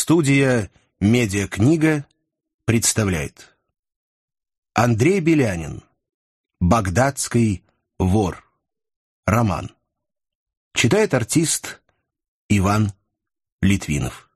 Студия «Медиакнига» представляет Андрей Белянин. «Багдадский вор». Роман. Читает артист Иван Литвинов.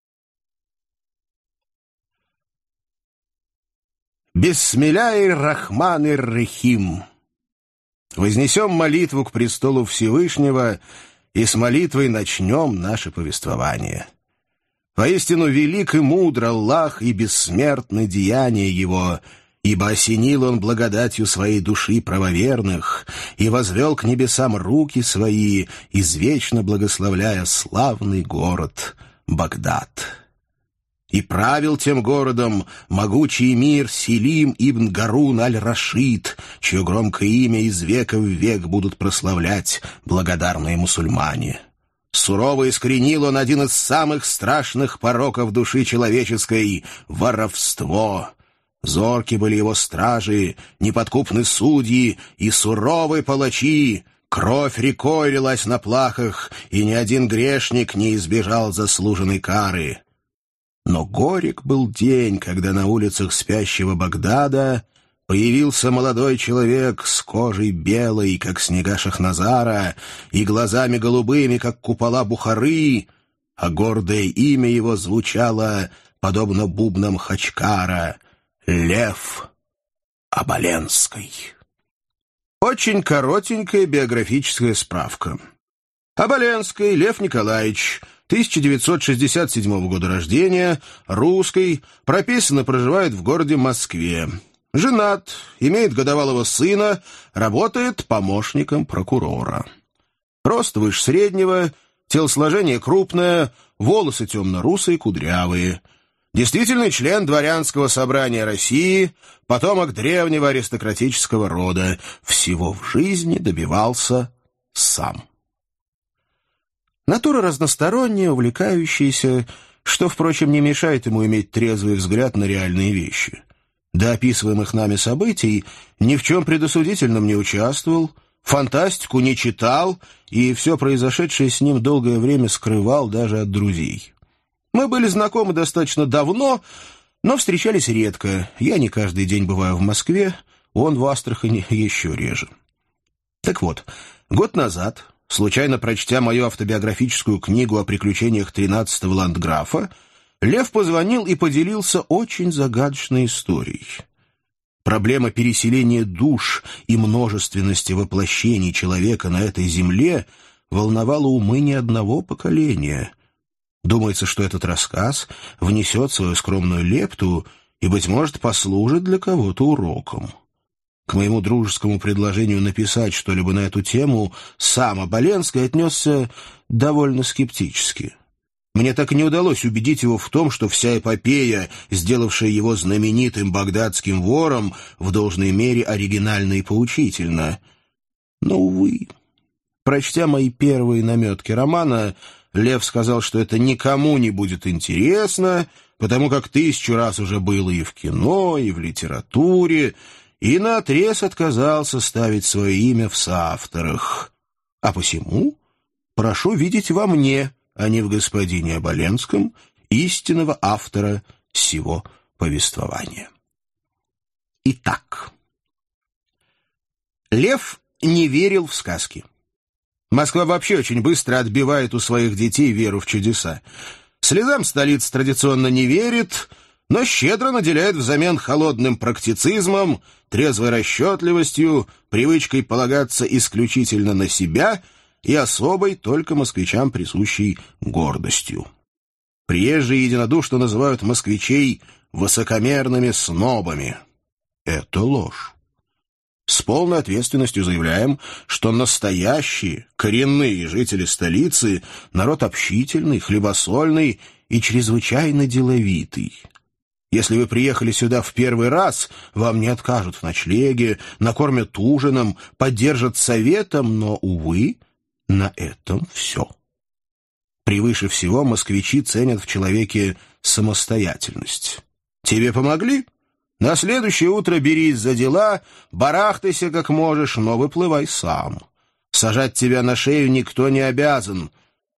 Бисмилляхи рахмани рахим. Вознесем молитву к престолу Всевышнего и с молитвой начнем наше повествование. Воистину велик и мудр Аллах и бессмертны деяния Его, ибо осенил Он благодатью Своей души правоверных и возвел к небесам руки Свои, извечно благословляя славный город Багдад. И правил тем городом могучий эмир Селим ибн Гарун аль-Рашид, чье громкое имя из века в век будут прославлять благодарные мусульмане. Сурово искоренил он один из самых страшных пороков души человеческой — воровство. Зорки были его стражи, неподкупны судьи и суровые палачи. Кровь рекой лилась на плахах, и ни один грешник не избежал заслуженной кары. Но горек был день, когда на улицах спящего Багдада появился молодой человек с кожей белой, как снега Шахназара, и глазами голубыми, как купола Бухары, а гордое имя его звучало, подобно бубнам Хачкара, Лев Оболенский. Очень коротенькая биографическая справка. Оболенский Лев Николаевич, 1967 года рождения, русский, прописан и проживает в городе Москве. Женат, имеет годовалого сына, работает помощником прокурора. Рост выше среднего, телосложение крупное, волосы темно-русые, кудрявые. Действительный член дворянского собрания России, потомок древнего аристократического рода. Всего в жизни добивался сам. Натура разносторонняя, увлекающаяся, что, впрочем, не мешает ему иметь трезвый взгляд на реальные вещи. До описываемых нами событий ни в чем предосудительном не участвовал, фантастику не читал и все произошедшее с ним долгое время скрывал даже от друзей. Мы были знакомы достаточно давно, но встречались редко. Я не каждый день бываю в Москве, он в Астрахани еще реже. Так вот, год назад, случайно прочтя мою автобиографическую книгу о приключениях 13-го ландграфа, Лев позвонил и поделился очень загадочной историей. Проблема переселения душ и множественности воплощений человека на этой земле волновала умы не одного поколения. Думается, что этот рассказ внесет свою скромную лепту и, быть может, послужит для кого-то уроком. К моему дружескому предложению написать что-либо на эту тему сам Оболенский отнесся довольно скептически. Мне так и не удалось убедить его в том, что вся эпопея, сделавшая его знаменитым багдадским вором, в должной мере оригинальна и поучительна. Но, увы, прочтя мои первые наметки романа, Лев сказал, что это никому не будет интересно, потому как 1000 раз уже было и в кино, и в литературе, и наотрез отказался ставить свое имя в соавторах. А посему прошу видеть во мне, а не в господине Оболенском, истинного автора сего повествования. Итак, Лев не верил в сказки. Москва вообще очень быстро отбивает у своих детей веру в чудеса. Слезам столица традиционно не верит, но щедро наделяет взамен холодным практицизмом, трезвой расчетливостью, привычкой полагаться исключительно на себя и особой, только москвичам присущей гордостью. Приезжие единодушно называют москвичей высокомерными снобами. Это ложь. С полной ответственностью заявляем, что настоящие, коренные жители столицы — народ общительный, хлебосольный и чрезвычайно деловитый. Если вы приехали сюда в первый раз, вам не откажут в ночлеге, накормят ужином, поддержат советом, но, увы, на этом все. Превыше всего москвичи ценят в человеке самостоятельность. Тебе помогли? На следующее утро берись за дела, барахтайся как можешь, но выплывай сам. Сажать тебя на шею никто не обязан.